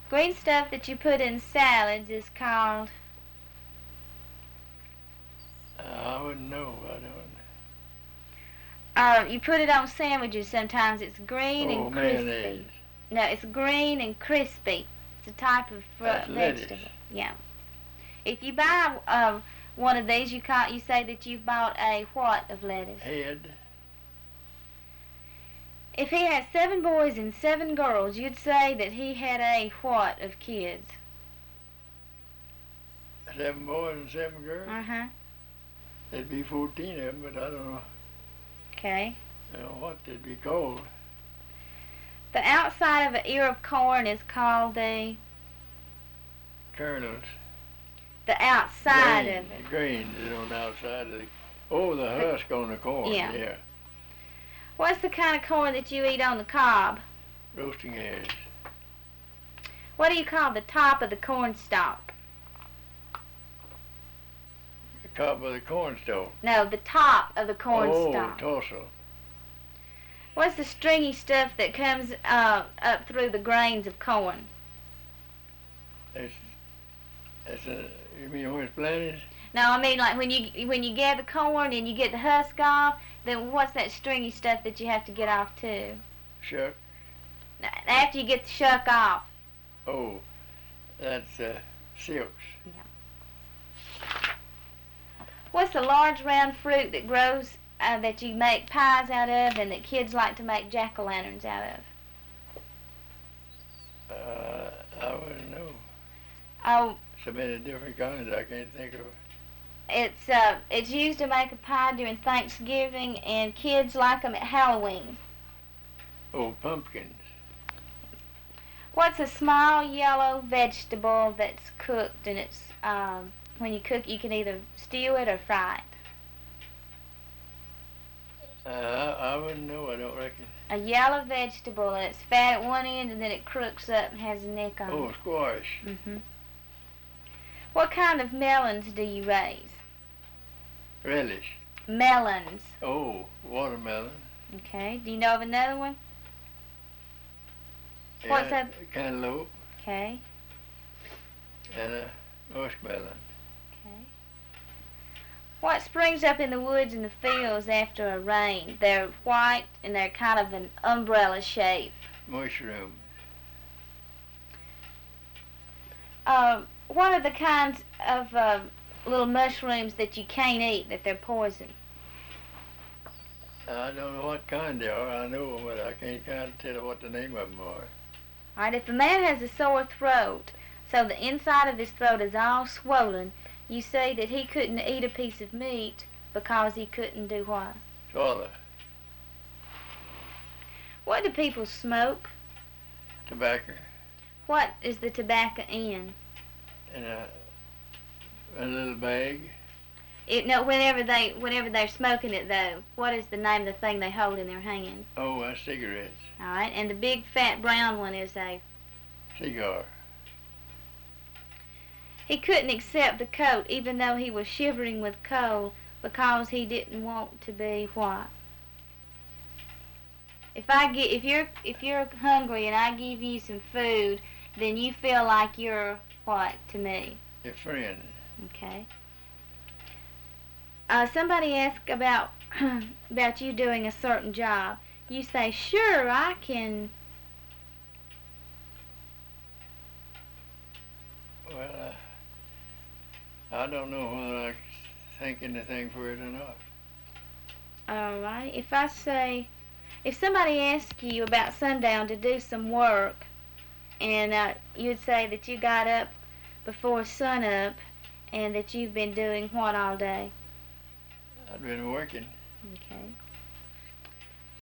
Green stuff that you put in salads is called... I wouldn't know. I don't. You put it on sandwiches sometimes. It's green and crispy. Mayonnaise. No, it's green and crispy. It's a type of vegetable. Lettuce. Yeah. If you buy one of these, you say that you bought a what of lettuce? Head. If he had 7 boys and 7 girls, you'd say that he had a what of kids? 7 boys and 7 girls? Uh-huh. There'd be 14 of them, but I don't know. Okay. I don't know what they'd be called. The outside of an ear of corn is called the... Kernels. The outside of it. Grains is on the outside of the... Oh, the husk on the corn. Yeah. What's the kind of corn that you eat on the cob? Roasting hairs. What do you call the top of the corn stalk? The top of the corn stalk. No, the top of the corn stalk. Oh, tassel. What's the stringy stuff that comes up through the grains of corn? You mean when it's planted? No, I mean like when you gather corn and you get the husk off, then what's that stringy stuff that you have to get off too? Shuck. After you get the shuck off. Oh, that's silks. Yeah. What's the large round fruit that grows that you make pies out of and that kids like to make jack-o'-lanterns out of? I wouldn't know. Oh. So many different kinds I can't think of. It's used to make a pie during Thanksgiving, and kids like them at Halloween. Oh, pumpkins. What's a small yellow vegetable that's cooked, and it's when you cook, you can either stew it or fry it? I wouldn't know. I don't reckon. A yellow vegetable, and it's fat at one end, and then it crooks up and has a neck on it. Oh, squash. Mm-hmm. What kind of melons do you raise? Relish. Melons. Oh, watermelon. Okay. Do you know of another one? Yeah, What's that? Cantaloupe. Okay. And a muskmelon. Okay. What springs up in the woods and the fields after a rain? They're white and they're kind of an umbrella shape. Mushroom. What are the kinds of little mushrooms that you can't eat, that they're poison? I don't know what kind they are. I know them, but I can't kind of tell what the name of them are. All right, if a man has a sore throat, so the inside of his throat is all swollen, you say that he couldn't eat a piece of meat because he couldn't do what? Swallow. What do people smoke? Tobacco. What is the tobacco in? In a little bag. Whenever they're smoking it though, what is the name of the thing they hold in their hand? Oh, that's cigarettes. All right, and the big fat brown one is a cigar. He couldn't accept the coat even though he was shivering with cold because he didn't want to be what? If you're hungry and I give you some food, then you feel like you're what to me? Your friend. Okay. Somebody asked about you doing a certain job. You say, sure, I can. Well, I don't know whether I think anything for it or not. All right. If somebody asks you about sundown to do some work, and you'd say that you got up before sunup and that you've been doing what all day? I've been working. Okay.